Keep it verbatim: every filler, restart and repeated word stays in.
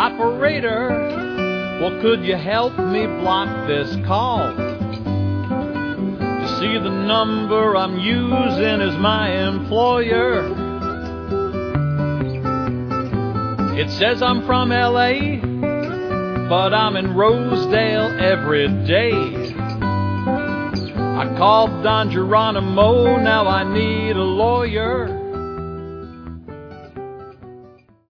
Operator, well, could you help me block this call? You see, the number I'm using is my employer. It says I'm from L A, but I'm in Rosedale every day. I called Don Geronimo, now I need a lawyer.